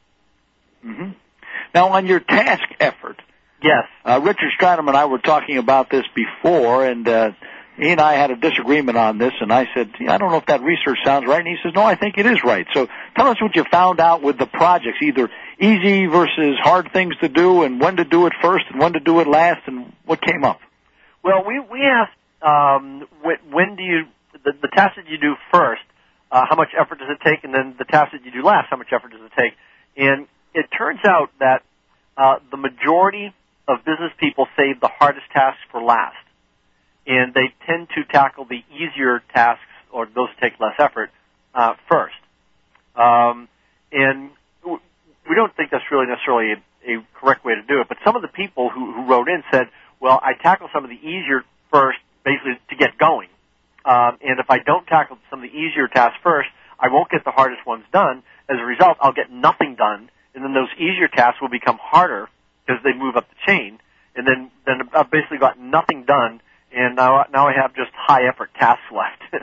S3: Mm-hmm. Now, on your task effort,
S16: yes,
S3: uh, Richard Stratton and I were talking about this before, and uh, he and I had a disagreement on this, and I said, I don't know if that research sounds right, and he says, no, I think it is right. So tell us what you found out with the projects, either easy versus hard things to do, and when to do it first and when to do it last, and what came up.
S16: Well, we, we asked, um, when, when do you, the, the task that you do first, uh, how much effort does it take, and then the task that you do last, how much effort does it take? And it turns out that uh, the majority of business people save the hardest tasks for last. And they tend to tackle the easier tasks, or those take less effort, uh, first. Um, and we don't think that's really necessarily a, a correct way to do it, but some of the people who, who wrote in said, well, I tackle some of the easier first, basically to get going. Um, and if I don't tackle some of the easier tasks first, I won't get the hardest ones done. As a result, I'll get nothing done, and then those easier tasks will become harder because they move up the chain. And then, then I've basically got nothing done, and now, now I have just high-effort tasks left.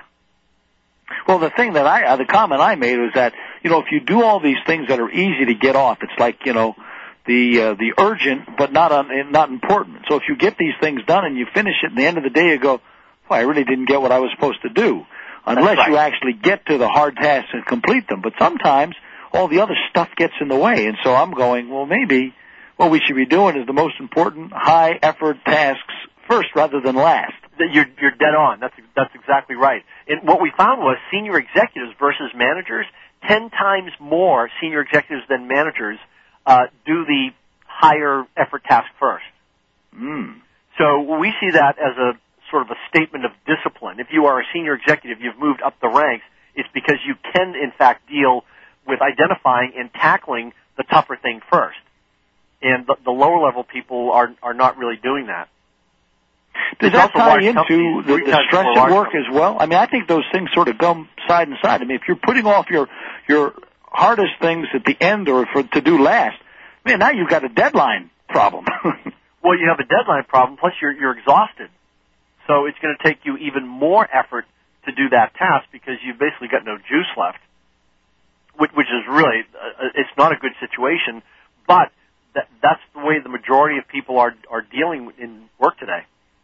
S3: Well, the thing that I, uh, the comment I made was that, you know, if you do all these things that are easy to get off, it's like, you know, the uh, the urgent but not un, not important. So if you get these things done and you finish it, at the end of the day you go, well, I really didn't get what I was supposed to do, unless
S16: right.
S3: you actually get to the hard tasks and complete them. But sometimes all the other stuff gets in the way, and so I'm going, well, maybe what we should be doing is the most important high-effort tasks first rather than last.
S16: You're, you're dead on. That's, that's exactly right. And what we found was senior executives versus managers, ten times more senior executives than managers uh, do the higher effort task first.
S3: Mm.
S16: So we see that as a sort of a statement of discipline. If you are a senior executive, you've moved up the ranks, it's because you can, in fact, deal with identifying and tackling the tougher thing first. And the, the lower level people are are not really doing that.
S3: Does
S16: There's
S3: that
S16: also
S3: tie
S16: large
S3: into
S16: companies,
S3: the,
S16: three
S3: the
S16: times
S3: stress
S16: more
S3: at
S16: large
S3: work
S16: companies.
S3: as well? I mean, I think those things sort of go side and side. I mean, if you're putting off your your hardest things at the end or for to do last, man, now you've got a deadline problem.
S16: Well, you have a deadline problem, plus you're you're exhausted. So it's going to take you even more effort to do that task because you've basically got no juice left, which, which is really, uh, it's not a good situation, but that, that's the way the majority of people are are dealing in work today.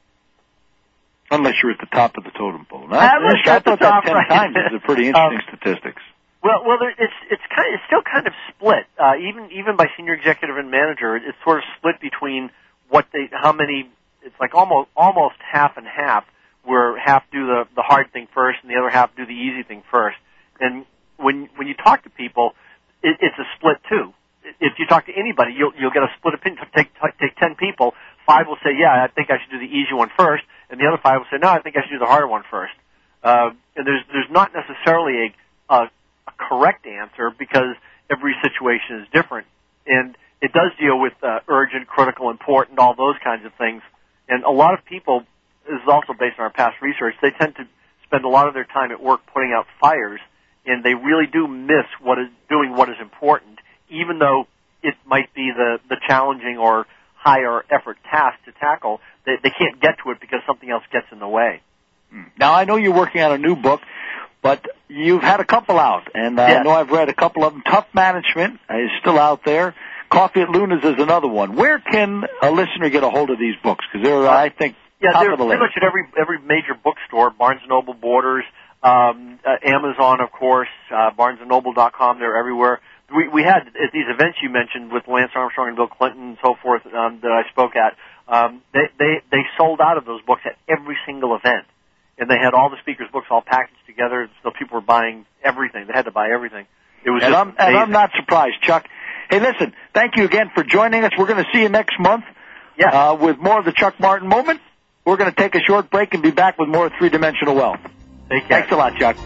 S3: Unless you're at the top of the totem pole. Now,
S16: Unless
S3: I
S16: you're at the
S3: thought that
S16: top,
S3: ten
S16: right.
S3: times is a pretty interesting
S16: Um,
S3: statistics.
S16: Well, well, there, it's it's kind of, it's still kind of split. Uh, even even by senior executive and manager, it's sort of split between what they, how many. It's like almost almost half and half, where half do the the hard thing first and the other half do the easy thing first. And when when you talk to people, it, it's a split too. If you talk to anybody, you'll you'll get a split opinion. Take take ten people, five will say, yeah, I think I should do the easy one first, and the other five will say, no, I think I should do the harder one first. Uh, and there's there's not necessarily a, a a correct answer because every situation is different, and it does deal with uh, urgent, critical, important, all those kinds of things. And a lot of people, this is also based on our past research, they tend to spend a lot of their time at work putting out fires, and they really do miss what is doing what is important, even though it might be the, the challenging or higher effort task to tackle. They, they can't get to it because something else gets in the way.
S3: Now, I know you're working on a new book, but you've had a couple out, and uh,
S16: yes.
S3: I know I've read a couple of them. Tough Management is still out there. Coffee at Luna's is another one. Where can a listener get a hold of these books? Because they're, uh, I think,
S16: yeah,
S3: top
S16: they're
S3: of the
S16: pretty
S3: list.
S16: much at every every major bookstore, Barnes and Noble, Borders, um, uh, Amazon, of course, uh, barnes and noble dot com. They're everywhere. We we had at these events you mentioned with Lance Armstrong and Bill Clinton and so forth um, that I spoke at. Um, they they they sold out of those books at every single event, and they had all the speakers' books all packaged together, so people were buying everything. They had to buy everything. It was
S3: and,
S16: just
S3: I'm, and I'm
S16: amazing.
S3: not surprised, Chuck. Hey, listen, thank you again for joining us. We're going to see you next month
S16: yeah.
S3: uh, with more of the Chuck Martin Moment. We're going to take a short break and be back with more Three-Dimensional Wealth.
S16: Take care.
S3: Thanks a lot, Chuck.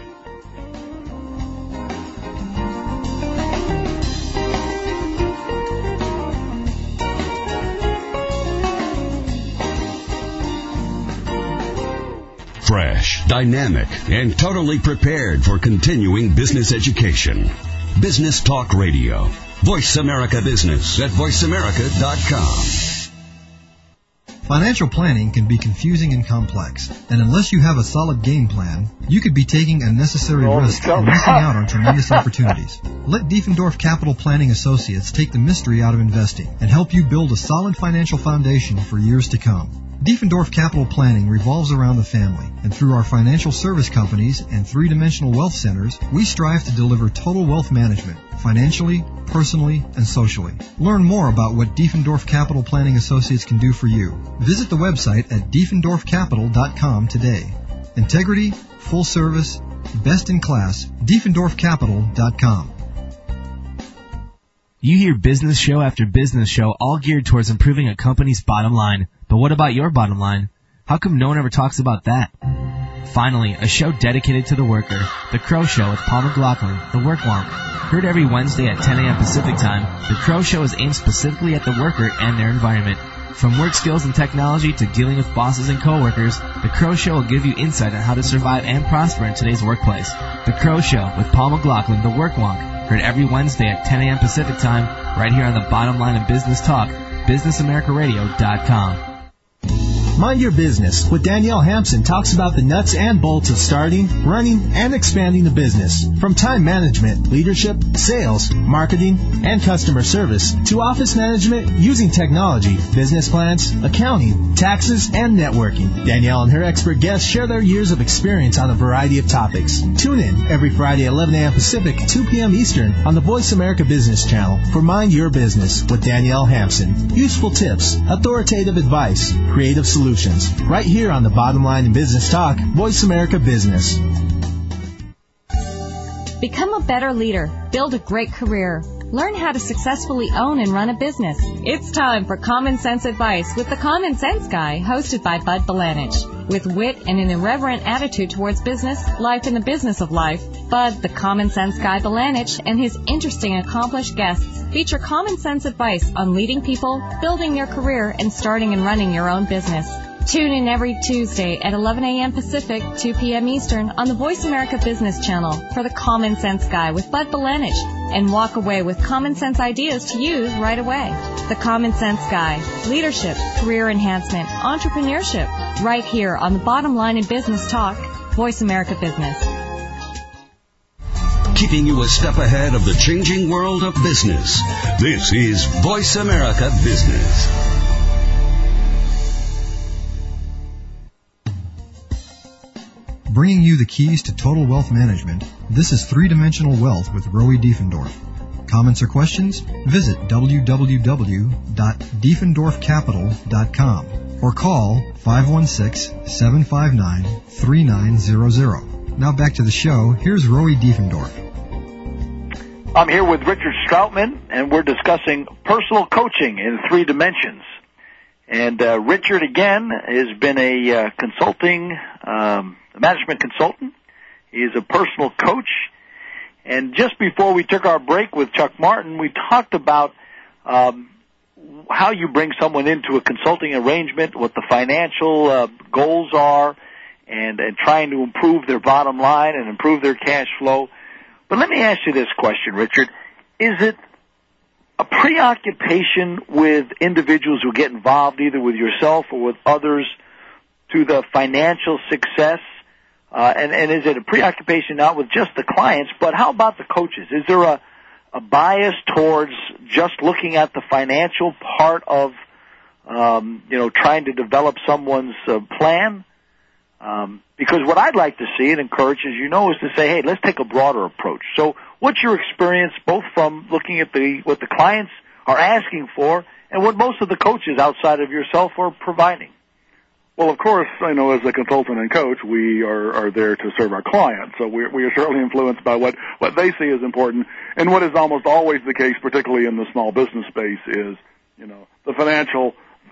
S1: Fresh, dynamic, and totally prepared for continuing business education. Business Talk Radio. Voice America Business at voice america dot com.
S2: Financial planning can be confusing and complex, and unless you have a solid game plan, you could be taking unnecessary
S3: Oh,
S2: risks
S3: come
S2: and missing
S3: on.
S2: out on tremendous opportunities. Let Diefendorf Capital Planning Associates take the mystery out of investing and help you build a solid financial foundation for years to come. Diefendorf Capital Planning revolves around the family, and through our financial service companies and three-dimensional wealth centers, we strive to deliver total wealth management, financially, personally, and socially. Learn more about what Diefendorf Capital Planning Associates can do for you. Visit the website at diefendorf capital dot com today. Integrity, full service, best in class, diefendorf capital dot com.
S12: You hear business show after business show all geared towards improving a company's bottom line. But what about your bottom line? How come no one ever talks about that? Finally, a show dedicated to the worker, The Crow Show with Paul McLaughlin, The Work Wonk. Heard every Wednesday at ten a.m. Pacific Time, The Crow Show is aimed specifically at the worker and their environment. From work skills and technology to dealing with bosses and coworkers, The Crow Show will give you insight on how to survive and prosper in today's workplace. The Crow Show with Paul McLaughlin, The Work Wonk. Heard every Wednesday at ten a.m. Pacific Time, right here on the bottom line of business talk, business america radio dot com.
S8: Mind Your Business with Danielle Hampson talks about the nuts and bolts of starting, running, and expanding a business. From time management, leadership, sales, marketing, and customer service to office management using technology, business plans, accounting, taxes, and networking. Danielle and her expert guests share their years of experience on a variety of topics. Tune in every Friday at eleven a.m. Pacific, two p.m. Eastern on the Voice America Business Channel for Mind Your Business with Danielle Hampson. Useful tips, authoritative advice, creative solutions. Right here on the Bottom Line in Business Talk, Voice America Business.
S17: Become a better leader. Build a great career. Learn how to successfully own and run a business. It's time for Common Sense Advice with the Common Sense Guy, hosted by Bud Balanich. With wit and an irreverent attitude towards business, life, and the business of life, Bud, the Common Sense Guy Balanich, and his interesting, accomplished guests feature common sense advice on leading people, building your career, and starting and running your own business. Tune in every Tuesday at eleven a.m. Pacific, two p.m. Eastern on the Voice America Business Channel for the Common Sense Guy with Bud Balanich, and walk away with common sense ideas to use right away. The Common Sense Guy, leadership, career enhancement, entrepreneurship, right here on the Bottom Line in Business Talk, Voice America Business.
S1: Keeping you a step ahead of the changing world of business. This is Voice America Business.
S2: Bringing you the keys to total wealth management, this is Three-Dimensional Wealth with Rowie Diefendorf. Comments or questions? Visit w w w dot diefendorf capital dot com or call five one six, seven five nine, three nine zero zero. Now back to the show. Here's Rowie Diefendorf.
S3: I'm here with Richard Stroutman, and we're discussing personal coaching in three dimensions. And uh, Richard, again, has been a uh, consulting um management consultant. He is a personal coach. And just before we took our break with Chuck Martin, we talked about um, how you bring someone into a consulting arrangement, what the financial uh, goals are, and, and trying to improve their bottom line and improve their cash flow. But let me ask you this question, Richard. Is it a preoccupation with individuals who get involved either with yourself or with others to the financial success? Uh, and, and is it a preoccupation not with just the clients, but how about the coaches? Is there a, a bias towards just looking at the financial part of, um, you know, trying to develop someone's uh, plan? Um, because what I'd like to see and encourage, as you know, is to say, hey, let's take a broader approach. So what's your experience both from looking at the what the clients are asking for and what most of the coaches outside of yourself are providing?
S4: Well, of course, I know as a consultant and coach, we are, are there to serve our clients. So we, we are certainly influenced by what, what they see as important. And what is almost always the case, particularly in the small business space, is, you know, the financial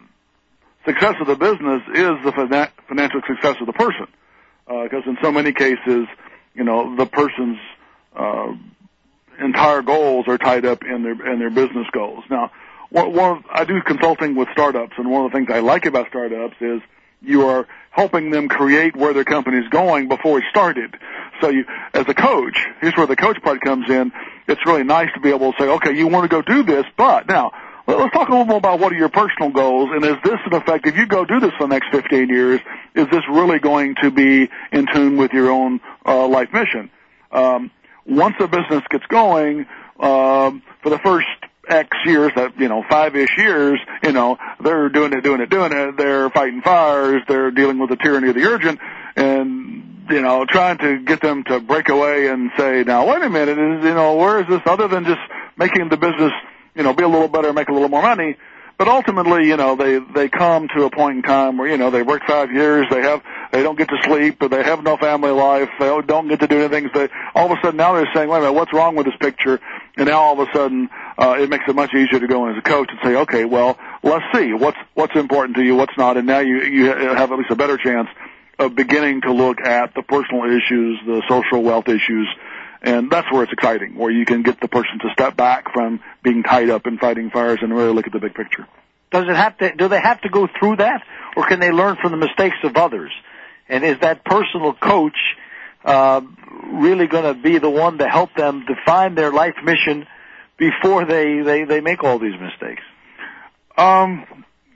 S4: success of the business is the fina- financial success of the person. Because uh, in so many cases, you know, the person's uh, entire goals are tied up in their in their business goals. Now, one, one of, I do consulting with startups, and one of the things I like about startups is you are helping them create where their company is going before it started. So you, as a coach, here's where the coach part comes in. It's really nice to be able to say, okay, you want to go do this, but now let's talk a little more about what are your personal goals, and is this, in effect, if you go do this for the next fifteen years, is this really going to be in tune with your own uh, life mission? Um, once a business gets going, um, for the first X years, that, you know, five-ish years, you know, they're doing it, doing it, doing it. They're fighting fires. They're dealing with the tyranny of the urgent, and, you know, trying to get them to break away and say, now, wait a minute, is, you know, where is this other than just making the business, you know, be a little better, make a little more money? But ultimately, you know, they, they come to a point in time where, you know, they work five years, they have, they don't get to sleep, or they have no family life, they don't get to do anything. So they, all of a sudden now they're saying, wait a minute, what's wrong with this picture? And now all of a sudden, uh, it makes it much easier to go in as a coach and say, okay, well, let's see what's, what's important to you, what's not. And now you, you have at least a better chance of beginning to look at the personal issues, the social wealth issues. And that's where it's exciting, where you can get the person to step back from being tied up in fighting fires and really look at the big picture.
S3: Does it have to, do they have to go through that, or can they learn from the mistakes of others? And is that personal coach uh, really going to be the one to help them define their life mission before they, they, they make all these mistakes?
S4: Um,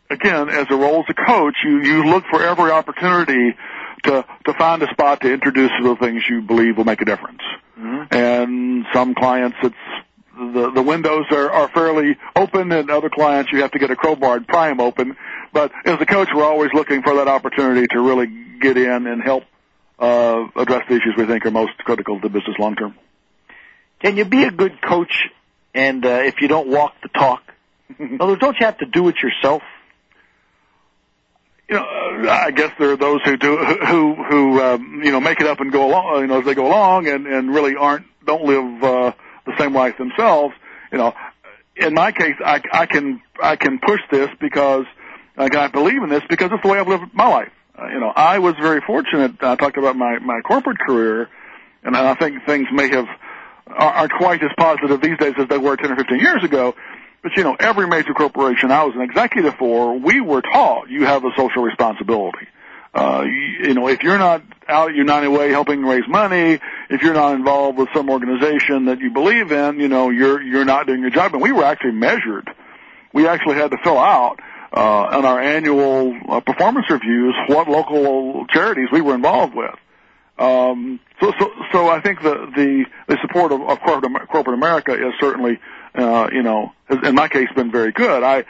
S4: again, as a role as a coach, you, you look for every opportunity to, to find a spot to introduce the things you believe will make a difference. Mm-hmm. And some clients, it's, the, the windows are, are fairly open, and other clients you have to get a crowbar and pry them open. But as a coach, we're always looking for that opportunity to really get in and help, uh, address the issues we think are most critical to business long term.
S3: Can you be a good coach and, uh, if you don't walk the talk? In other words, don't you have to do it yourself?
S4: You know, I guess there are those who do, who, who, um, you know, make it up and go along, you know, as they go along and, and really aren't, don't live, uh, the same life themselves. You know, in my case, I, I can, I can push this because I, I believe in this because it's the way I've lived my life. Uh, you know, I was very fortunate. I talked about my, my corporate career, and I think things may have, aren't quite as positive these days as they were ten or fifteen years ago. But, you know, every major corporation I was an executive for, we were taught you have a social responsibility. Uh, you, you know, if you're not out at United Way helping raise money, if you're not involved with some organization that you believe in, you know, you're, you're not doing your job. And we were actually measured. We actually had to fill out, uh, on our annual uh, performance reviews what local charities we were involved with. Um, so, so, so I think the, the, the support of, of corporate, corporate America is certainly, uh, you know, has, in my case, been very good. I,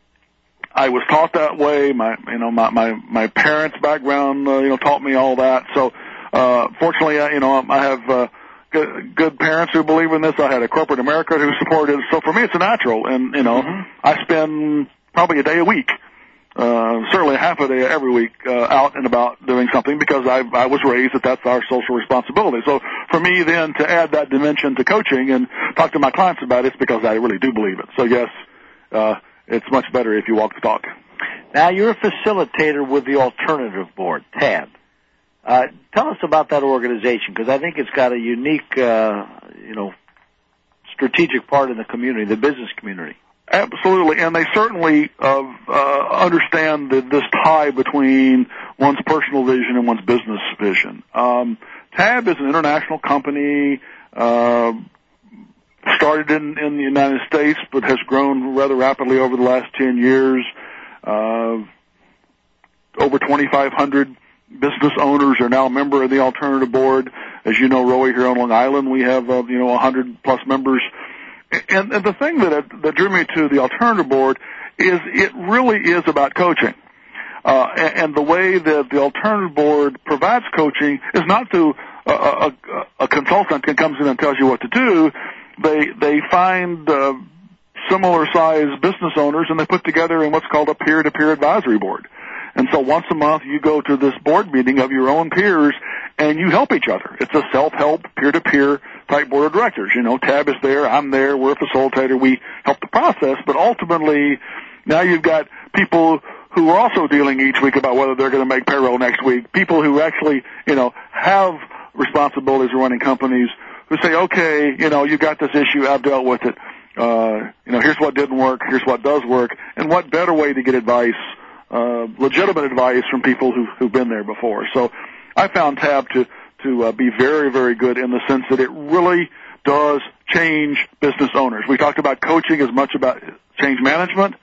S4: I was taught that way. My, you know, my, my, my parents' background, uh, you know, taught me all that. So, uh, fortunately, I, you know, I have, uh, good, good parents who believe in this. I had a corporate America who supported it. So for me, it's a natural. And, you know, mm-hmm. I spend probably a day a week, uh, certainly half a day every week, uh, out and about doing something because I, I was raised that that's our social responsibility. So for me then to add that dimension to coaching and talk to my clients about it, it's because I really do believe it. So yes, uh, it's much better if you walk the talk.
S3: Now you're a facilitator with the Alternative Board, T A B. Uh, tell us about that organization because I think it's got a unique, uh, you know, strategic part in the community, the business community.
S4: Absolutely, and they certainly uh, uh, understand the, this tie between one's personal vision and one's business vision. Um, T A B is an international company, uh, started in, in the United States, but has grown rather rapidly over the last ten years. Uh, over twenty-five hundred business owners are now a member of the Alternative Board. As you know, Roy, here on Long Island, we have uh, you know one hundred plus members. And, and the thing that, that drew me to the Alternative Board is it really is about coaching. Uh, and, and the way that the Alternative Board provides coaching is not through a, a, a consultant that comes in and tells you what to do. They, they find, uh, similar sized business owners and they put together in what's called a peer-to-peer advisory board. And so once a month you go to this board meeting of your own peers and you help each other. It's a self-help, peer-to-peer type board of directors. You know, T A B is there, I'm there, we're a facilitator, we help the process, but ultimately now you've got people who are also dealing each week about whether they're going to make payroll next week, people who actually, you know, have responsibilities of running companies who say, okay, you know, you got this issue, I've dealt with it, uh, you know, here's what didn't work, here's what does work, and what better way to get advice, uh, legitimate advice from people who've, who've been there before. So I found T A B to, to uh, be very, very good in the sense that it really does change business owners. We talked about coaching as much about change management.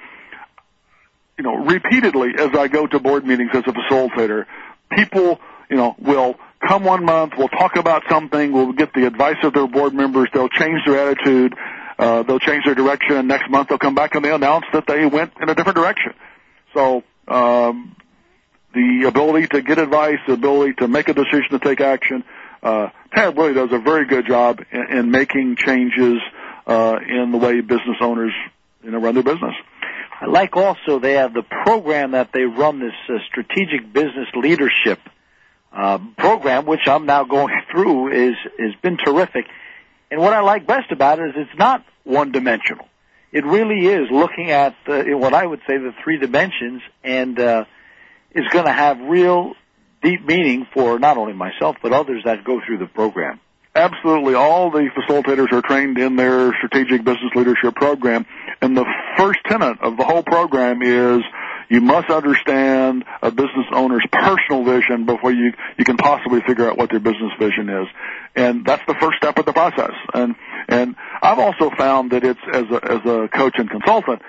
S4: You know, repeatedly as I go to board meetings as a facilitator, people, you know, will come one month, we'll talk about something, we'll get the advice of their board members, they'll change their attitude, uh, they'll change their direction, and next month they'll come back and they announce that they went in a different direction. So, um, the ability to get advice, the ability to make a decision to take action, uh, T A B really does a very good job in, in making changes, uh, in the way business owners, you know, run their business.
S3: I like also they have the program that they run, this uh, strategic business leadership uh, program, which I'm now going through, is has been terrific. And what I like best about it is it's not one-dimensional. It really is looking at uh, what I would say the three dimensions, and uh, is going to have real deep meaning for not only myself but others that go through the program.
S4: Absolutely. All the facilitators are trained in their strategic business leadership program. And the first tenet of the whole program is you must understand a business owner's personal vision before you, you can possibly figure out what their business vision is. And that's the first step of the process. And, and I've also found that it's, as a, as a coach and consultant,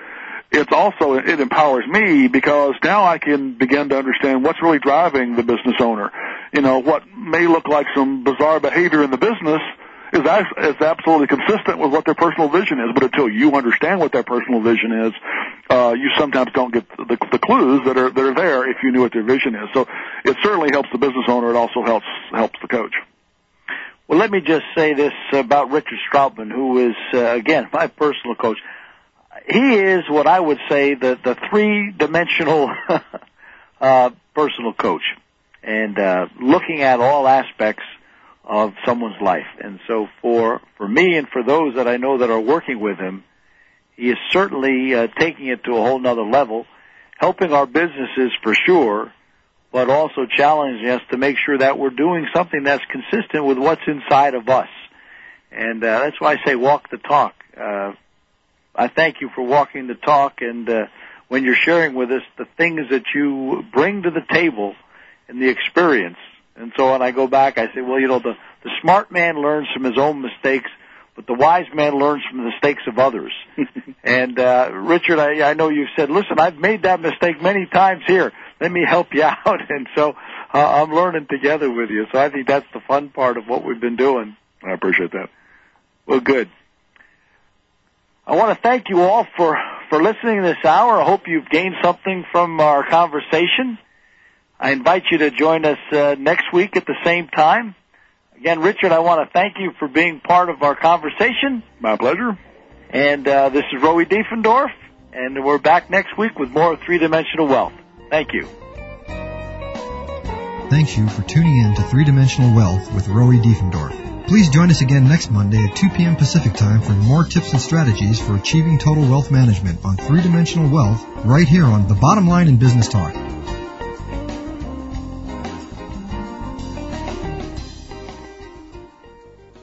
S4: it's also, it empowers me because now I can begin to understand what's really driving the business owner. You know, what may look like some bizarre behavior in the business is, is absolutely consistent with what their personal vision is. But until you understand what their personal vision is, uh, you sometimes don't get the, the clues that are, that are there if you knew what their vision is. So it certainly helps the business owner. It also helps, helps the coach.
S3: Well, let me just say this about Richard Strautman, who is, uh, again, my personal coach. He is what I would say the, the three-dimensional uh, personal coach, and uh, looking at all aspects of someone's life. And so for, for me and for those that I know that are working with him, he is certainly uh, taking it to a whole nother level, helping our businesses for sure, but also challenging us to make sure that we're doing something that's consistent with what's inside of us. And uh, that's why I say walk the talk. Uh, I thank you for walking the talk, and uh, when you're sharing with us the things that you bring to the table and the experience. And so when I go back, I say, well, you know, the, the smart man learns from his own mistakes, but the wise man learns from the mistakes of others. And, uh, Richard, I, I know you've said, listen, I've made that mistake many times here. Let me help you out. And so uh, I'm learning together with you. So I think that's the fun part of what we've been doing.
S4: I appreciate that.
S3: Well, good. I want to thank you all for, for listening this hour. I hope you've gained something from our conversation. I invite you to join us uh, next week at the same time. Again, Richard, I want to thank you for being part of our conversation.
S4: My pleasure.
S3: And uh, this is Rowie Diefendorf, and we're back next week with more Three-Dimensional Wealth. Thank you.
S2: Thanks you for tuning in to Three-Dimensional Wealth with Rowie Diefendorf. Please join us again next Monday at two p.m. Pacific Time for more tips and strategies for achieving total wealth management on Three-Dimensional Wealth right here on The Bottom Line in Business Talk.